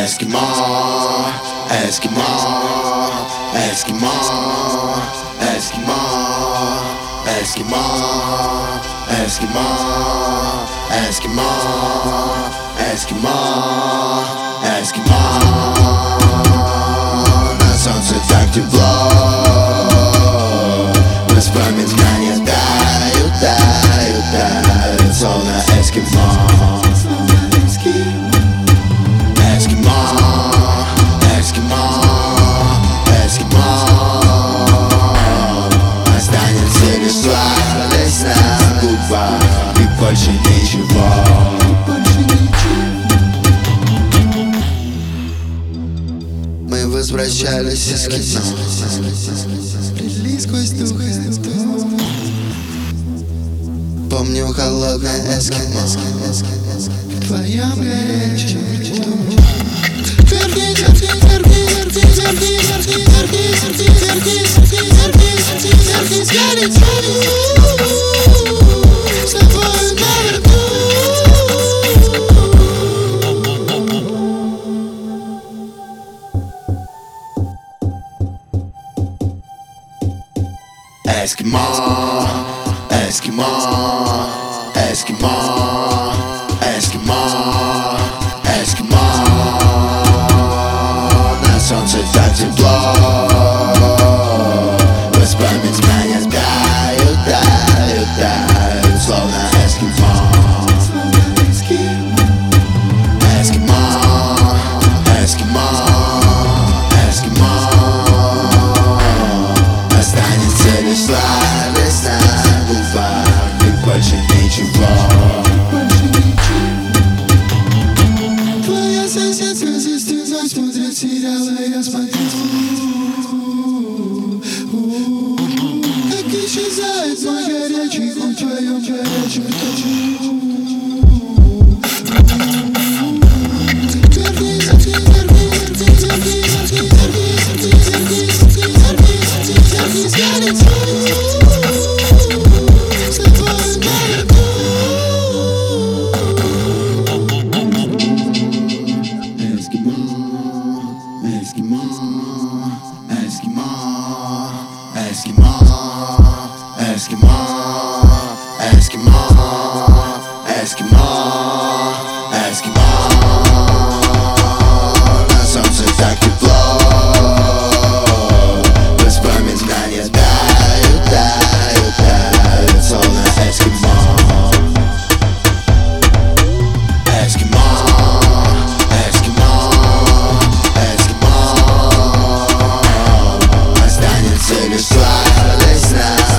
Eskimo, Eskimo, Eskimo, Eskimo, Eskimo, Eskimo, Eskimo, Eskimo, Eskimo. На солнце так тепло, воспоминания тают, тают, тают, словно эскимо. Эскимо, эскимо, эскимо. Останется лишь сладость на губах и больше ничего. Мы возвращались из кино, брели сквозь дух. Помню холодное эскимо, твоя горячая мечта. Верни, верни, верни, верни, верни, верни, верни, верни, верни, верни, сгорит с тобой наверху. Eskimo, Eskimo, Eskimo, Eskimo, Eskimo. На солнце так тепло, воспоминания тают, тают, тают, словно эскимо. Эскимо, эскимо, эскимо. Останется лишь сладость на губах и больше ничего. Твоя соседка за стеной смотрит сериалы, я смотрю. Как исчезает мой горячий в твоем горячем точке. Eskimo, Eskimo, Eskimo, Eskimo, Eskimo. На солнце так тепло, воспоминания тают, тают, тают, словно эскимо. Эскимо, Эскимо, Эскимо. Останется лишь сладость на